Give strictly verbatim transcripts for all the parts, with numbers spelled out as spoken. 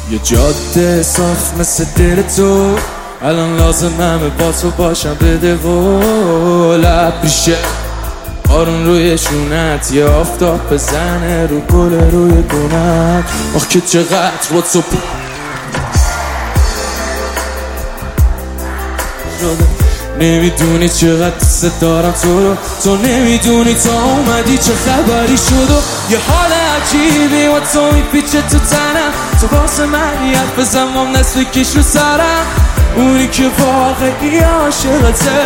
یه جاده صاف مثل دل تو، الان لازم همه با تو باشم بده و لب ریشه آرون روی شونت، یه آفتاب بزنه رو گل روی گونت. آخ که چقدر با تو شده، نمیدونی چقدر دوست دارم تو رو، تو نمیدونی تا اومدی چه خبری شد و یه حال عجیبی و تو میپیچه تو تنم، تو واسه من یه حرف بزن مام نصف کش رو سرم، اونی که واقعی عاشقته.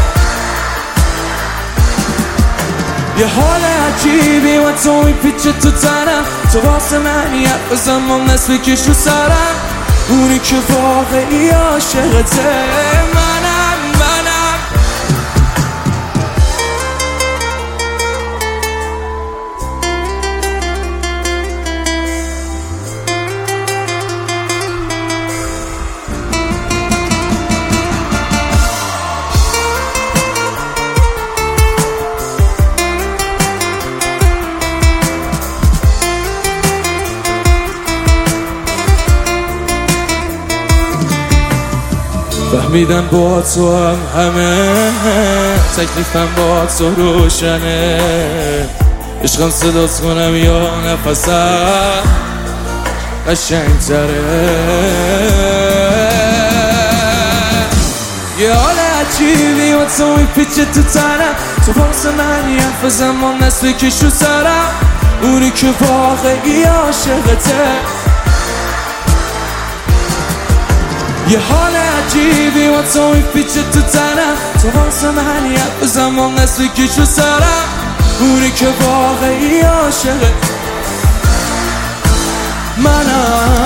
یه حال عجیبی و تو میپیچه تو تنم، تو واسه من یه حرف بزن مام نصف کش رو سرم، اونی که واقعی عاشقته. منم منم فهمیدم با تو هم همه، تکلیفم با تو روشنه، عشقم صدات کنم یا نفسم قشنگ تره. یه حال عجیبی و تو میپیچه تو تنم، تو واسه من یه حرف بزن مام نصف کش رو سرم، اونی که واقعی عاشقته. یه حال عجیبی و تو میپیچه تو تنم، تو واسه من یه حرف بزن مام نصف کش رو سرم، اونی که واقعی عاشقه. منم